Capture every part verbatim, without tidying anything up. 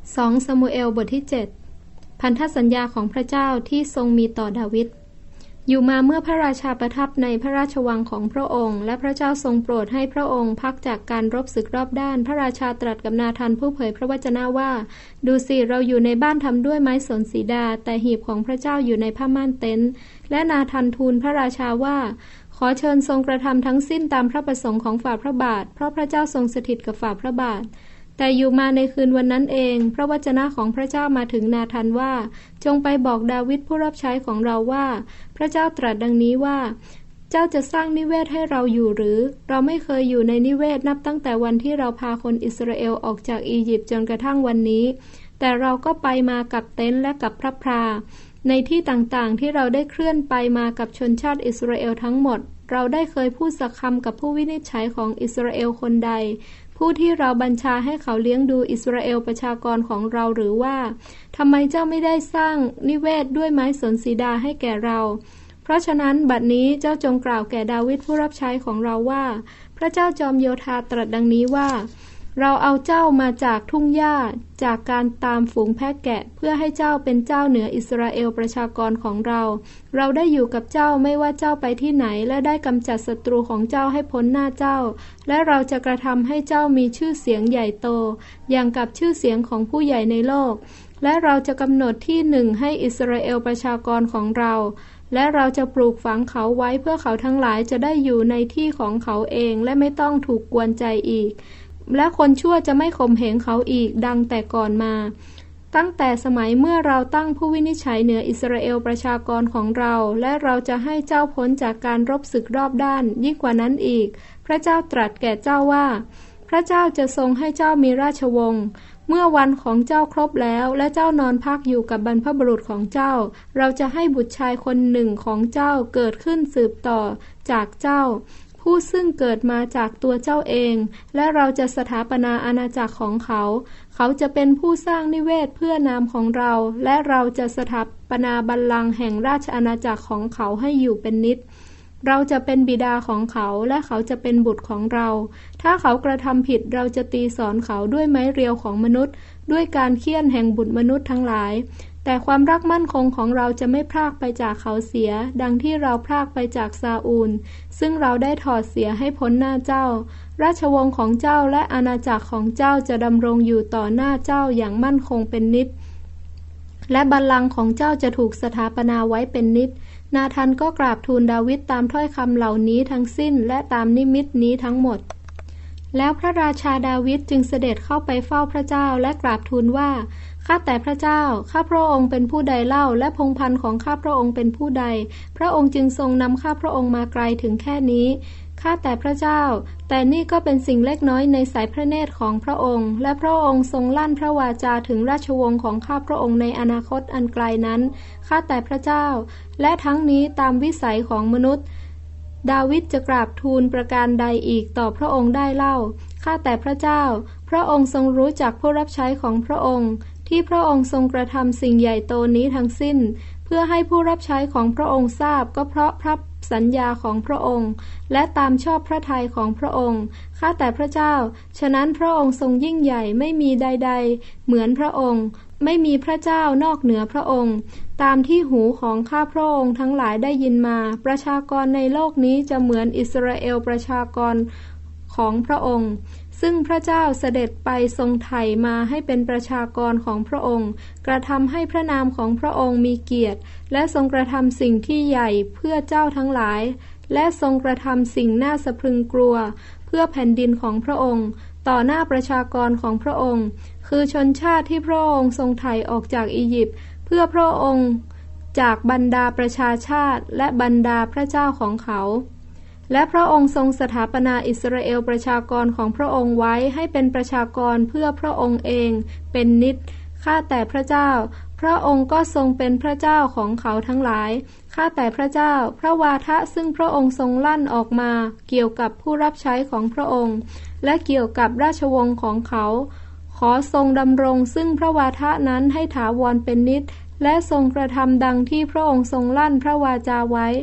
สองซามูเอลบทที่เจ็ดพันธสัญญาของพระเจ้าที่ทรงมีต่อดาวิดอยู่มาเมื่อพระราชาประทับในพระราชวังของพระองค์และพระเจ้าทรงโปรดให้พระองค์พักจากการรบศึกรอบด้านพระราชาตรัสกับนาธานผู้เผยพระวจนะว่าดูสิเราอยู่ในบ้านทำด้วยไม้สนสีดาแต่หีบของพระเจ้าอยู่ในผ้าม่านเต็นท์และนาธานทูลพระราชาว่าขอเชิญทรงกระทำทั้งสิ้นตามพระประสงค์ของฝ่าพระบาทเพราะพระเจ้าทรงสถิตกับฝ่าพระบาทแต่อยู่มาในคืนวันนั้นเองพระวจนะของพระเจ้ามาถึงนาธานว่าจงไปบอกดาวิดผู้รับใช้ของเราว่าพระเจ้าตรัสดังนี้ว่าเจ้าจะสร้างนิเวศให้เราอยู่หรือเราไม่เคยอยู่ในนิเวศนับตั้งแต่วันที่เราพาคนอิสราเอลออกจากอียิปต์จนกระทั่งวันนี้แต่เราก็ไปมากับเต็นท์และกับพระพราในที่ต่างๆที่เราได้เคลื่อนไปมากับชนชาติอิสราเอลทั้งหมดเราได้เคยพูดสักคำกับผู้วินิจฉัยของอิสราเอลคนใดผู้ที่เราบัญชาให้เขาเลี้ยงดูอิสราเอลประชากรของเราหรือว่าทำไมเจ้าไม่ได้สร้างนิเวศด้วยไม้สนสีดาให้แก่เราเพราะฉะนั้นบัดนี้เจ้าจงกล่าวแก่ดาวิดผู้รับใช้ของเราว่าพระเจ้าจอมโยธาตรัสดังนี้ว่าเราเอาเจ้ามาจากทุ่งหญ้าจากการตามฝูงแพะแกะเพื่อให้เจ้าเป็นเจ้าเหนืออิสราเอลประชากรของเราเราได้อยู่กับเจ้าไม่ว่าเจ้าไปที่ไหนและได้กำจัดศัตรูของเจ้าให้พ้นหน้าเจ้าและเราจะกระทำให้เจ้ามีชื่อเสียงใหญ่โตอย่างกับชื่อเสียงของผู้ใหญ่ในโลกและเราจะกำหนดที่หนึ่งให้อิสราเอลประชากรของเราและเราจะปลูกฝังเขาไว้เพื่อเขาทั้งหลายจะได้อยู่ในที่ของเขาเองและไม่ต้องถูกกวนใจอีกและคนชั่วจะไม่ข่มเหงเขาอีกดังแต่ก่อนมาตั้งแต่สมัยเมื่อเราตั้งผู้วินิจฉัยเหนืออิสราเอลประชากรของเราและเราจะให้เจ้าพ้นจากการรบศึกรอบด้านยิ่งกว่านั้นอีกพระเจ้าตรัสแก่เจ้าว่าพระเจ้าจะทรงให้เจ้ามีราชวงศ์เมื่อวันของเจ้าครบแล้วและเจ้านอนพักอยู่กับบรรพบุรุษของเจ้าเราจะให้บุตรชายคนหนึ่งของเจ้าเกิดขึ้นสืบต่อจากเจ้าผู้ซึ่งเกิดมาจากตัวเจ้าเองและเราจะสถาปนาอาณาจักรของเขาเขาจะเป็นผู้สร้างนิเวศเพื่อนามของเราและเราจะสถาปนาบัลลังก์แห่งราชอาณาจักรของเขาให้อยู่เป็นนิจเราจะเป็นบิดาของเขาและเขาจะเป็นบุตรของเราถ้าเขากระทำผิดเราจะตีสอนเขาด้วยไม้เรียวของมนุษย์ด้วยการเฆี่ยนแห่งบุตรมนุษย์ทั้งหลายแต่ความรักมั่นคงของเราจะไม่พรากไปจากเขาเสียดังที่เราพรากไปจากซาอูลซึ่งเราได้ถอดเสียให้พ้นหน้าเจ้าราชวงศ์ของเจ้าและอาณาจักรของเจ้าจะดำรงอยู่ต่อหน้าเจ้าอย่างมั่นคงเป็นนิจและบัลลังก์ของเจ้าจะถูกสถาปนาไว้เป็นนิจนาธานก็กราบทูลดาวิดตามถ้อยคำเหล่านี้ทั้งสิ้นและตามนิมิตนี้ทั้งหมดแล้วพระราชาดาวิดจึงเสด็จเข้าไปเฝ้าพระเจ้าและกราบทูลว่าข้าแต่พระเจ้าข้าพระองค์เป็นผู้ใดเล่าและพงศ์พันธุ์ของข้าพระองค์เป็นผู้ใดพระองค์จึงทรงนำข้าพระองค์มาไกลถึงแค่นี้ข้าแต่พระเจ้าแต่นี่ก็เป็นสิ่งเล็กน้อยในสายพระเนตรของพระองค์และพระองค์ทรงลั่นพระวาจาถึงราชวงศ์ของข้าพระองค์ในอนาคตอันไกลนั้นข้าแต่พระเจ้าและทั้งนี้ตามวิสัยของมนุษย์ดาวิดจะกราบทูลประการใดอีกต่อพระองค์ได้เล่าข้าแต่พระเจ้าพระองค์ทรงรู้จักผู้รับใช้ของพระองค์ที่พระองค์ทรงกระทำสิ่งใหญ่โตนี้ทั้งสิ้นเพื่อให้ผู้รับใช้ของพระองค์ทราบก็เพราะพระสัญญาของพระองค์และตามชอบพระทัยของพระองค์ข้าแต่พระเจ้าฉะนั้นพระองค์ทรงยิ่งใหญ่ไม่มีใดๆเหมือนพระองค์ไม่มีพระเจ้านอกเหนือพระองค์ตามที่หูของข้าพระองค์ทั้งหลายได้ยินมาประชากรในโลกนี้จะเหมือนอิสราเอลประชากรของพระองค์ซึ่งพระเจ้าเสด็จไปทรงไถ่มาให้เป็นประชากรของพระองค์กระทำให้พระนามของพระองค์มีเกียรติและทรงกระทำสิ่งที่ใหญ่เพื่อเจ้าทั้งหลายและทรงกระทำสิ่งน่าสะพรึงกลัวเพื่อแผ่นดินของพระองค์ต่อหน้าประชากรของพระองค์คือชนชาติที่พระองค์ทรงไถ่ออกจากอียิปต์เพื่อพระองค์จากบรรดาประชาชาติและบรรดาพระเจ้าของเขาและพระองค์ทรงสถาปนาอิสราเอลประชากรของพระองค์ไว้ให้เป็นประชากรเพื่อพระองค์เองเป็นนิจข้าแต่พระเจ้าพระองค์ก็ทรงเป็นพระเจ้าของเขาทั้งหลายข้าแต่พระเจ้าพระวาทะซึ่งพระองค์ทรงลั่นออกมาเกี่ยวกับผู้รับใช้ของพระองค์และเกี่ยวกับราชวงศ์ของเขาขอทรงดำรงซึ่งพระวาทะนั้นให้ถาวรเป็นนิจและทรงกระทำดังที่พระองค์ทรงลั่นพระวาจาไว้ข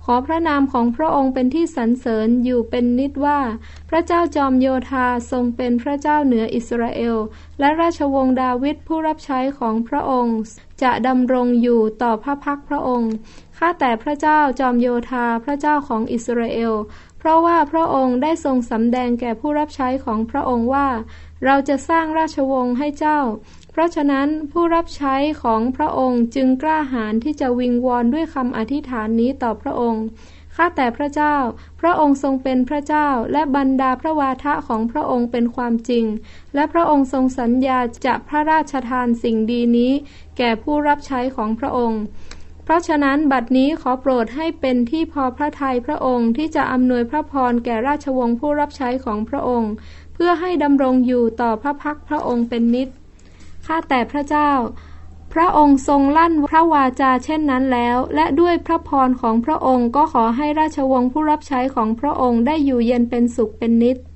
อพระนามของพระองค์เป็นที่สรรเสริญอยู่เป็นนิจว่าพระเจ้าจอมโยธาทรงเป็นพระเจ้าเหนืออิสราเอลและราชวงศ์ดาวิดผู้รับใช้ของพระองค์จะดำรงอยู่ต่อพระพักพระองค์ข้าแต่พระเจ้าจอมโยธาพระเจ้าของอิสราเอลเพราะว่าพระองค์ได้ทรงสำแดงแก่ผู้รับใช้ของพระองค์ว่าเราจะสร้างราชวงศ์ให้เจ้าเพราะฉะนั้นผู้รับใช้ของพระองค์จึงกล้าหาญที่จะวิงวอนด้วยคำอธิษฐานนี้ต่อพระองค์ข้าแต่พระเจ้าพระองค์ทรงเป็นพระเจ้าและบรรดาพระวาทะของพระองค์เป็นความจริงและพระองค์ทรงสัญญาจะพระราชทานสิ่งดีนี้แก่ผู้รับใช้ของพระองค์เพราะฉะนั้นบัดนี้ขอโปรดให้เป็นที่พอพระทัยพระองค์ที่จะอำนวยพระพรแก่ราชวงศ์ผู้รับใช้ของพระองค์เพื่อให้ดำรงอยู่ต่อพระพักพระองค์เป็นนิจข้าแต่พระเจ้าพระองค์ทรงลั่นพระวาจาเช่นนั้นแล้วและด้วยพระพรของพระองค์ก็ขอให้ราชวงศ์ผู้รับใช้ของพระองค์ได้อยู่เย็นเป็นสุขเป็นนิจ